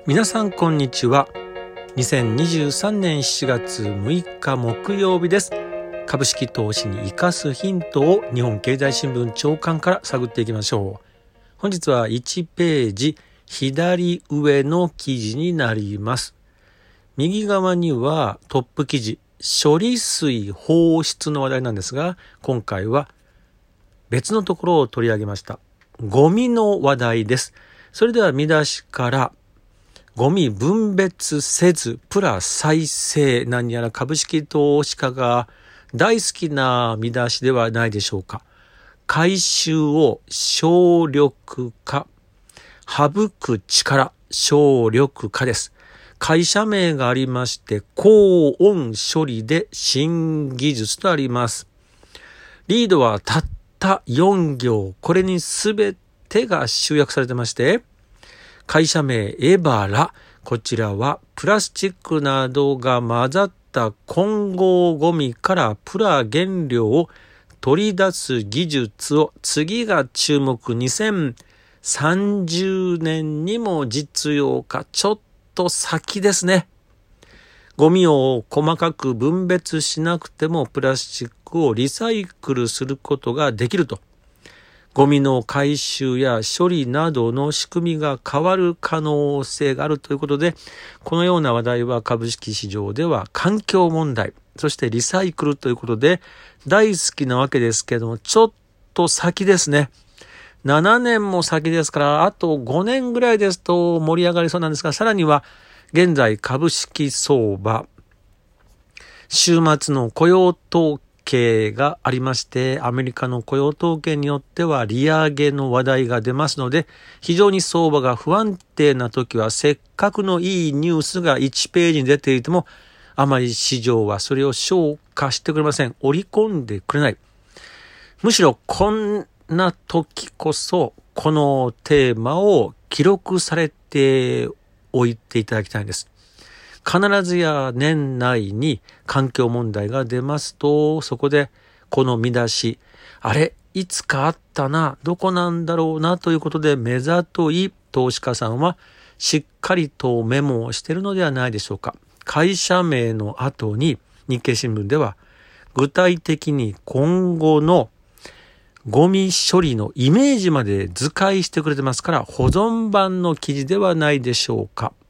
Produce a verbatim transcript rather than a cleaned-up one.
皆さんこんにちは。にせんにじゅうさんねんしちがつむいか木曜日です。株式投資に生かすヒントを日本経済新聞朝刊から探っていきましょう。本日はいちページ左上の記事になります。右側にはトップ記事、処理水放出の話題なんですが、今回は別のところを取り上げました。ゴミの話題です。それでは見出しから、ゴミ分別せずプラ再生、何やら株式投資家が大好きな見出しではないでしょうか。回収を省力化、省く力、省力化です。会社名がありまして、高温処理で新技術とあります。リードはたったよん行、これにすべてが集約されてまして、会社名エバラ、こちらはプラスチックなどが混ざった混合ゴミからプラ原料を取り出す技術を、次が注目、にせんさんじゅうねんにも実用化、ちょっと先ですね。ゴミを細かく分別しなくてもプラスチックをリサイクルすることができると。ゴミの回収や処理などの仕組みが変わる可能性があるということで、このような話題は株式市場では環境問題、そしてリサイクルということで大好きなわけですけども、ちょっと先ですね。ななねんも先ですから、あとごねんぐらいですと盛り上がりそうなんですが、さらには現在株式相場、週末の雇用統計がありまして、アメリカの雇用統計によっては利上げの話題が出ますので、非常に相場が不安定な時は、せっかくのいいニュースがいちページに出ていても、あまり市場はそれを消化してくれません。織り込んでくれない。むしろこんな時こそ、このテーマを記録されておいていただきたいんです。必ずや年内に環境問題が出ますと、そこでこの見出し、あれ、いつかあったな、どこなんだろうなということで目ざとい投資家さんはしっかりとメモをしているのではないでしょうか。会社名の後に日経新聞では具体的に今後のゴミ処理のイメージまで図解してくれてますから、保存版の記事ではないでしょうか。